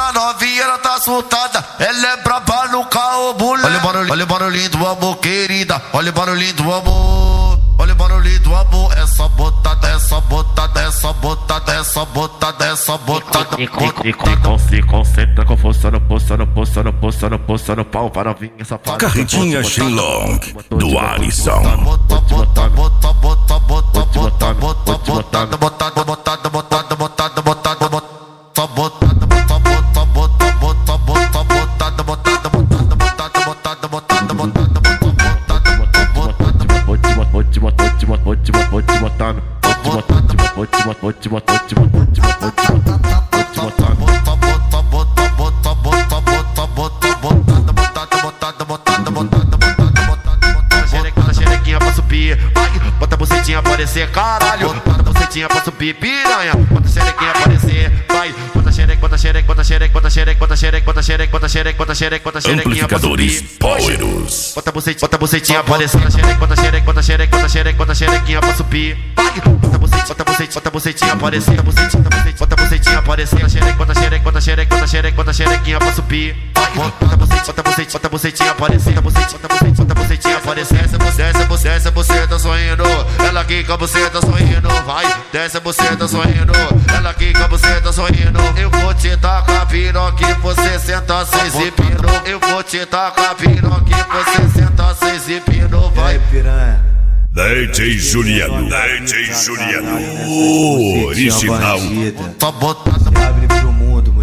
a novinha, ela tá assustada. Ela é braba no carro, mulher. Olha o barulhinho do amor, querida. Olha o barulhinho do amor. Olha o barulhinho do amor. Essa botada, essa botada, essa botada, essa botada, essa botada. Se concentra com força no pau para vir essa parte. Carretinha Shenlong do Alisson. Bota a bucetinha aparecer, caralho. Bota a bucetinha pra subir, piranha. Bota a xerequinha aparecer, vai. Bota a xereca, bota a xereca, bota a xereca, bota a xereca, bota a xereca, bota a xereca, bota a xereca, bota a xereca, bota a xerequinha pra subir. Powerus. Bota a bucetinha aparecer, bota a xereca, bota a xereca, bota a xereca, bota a xereca, bota a xerequinha pra subir. Bota a bucetinha aparecer, bota a bucetinha aparecer, bota a xereca, bota a xereca, bota a xereca, bota a xereca, bota a xerequinha pra subir. Bota a bucetinha aparecer, bota a bucetinha aparecer. Desce a buceta sorrindo, ela aqui com a buceta sorrindo, vai. Desce a buceta sorrindo, ela aqui com a buceta sorrindo. Eu vou te tacar piroca e você senta se exibindo. Eu vou te tacar piroca e você senta se exibindo, vai. Piranha. DJ Juliano, Original. Só botada. Abre pro mundo,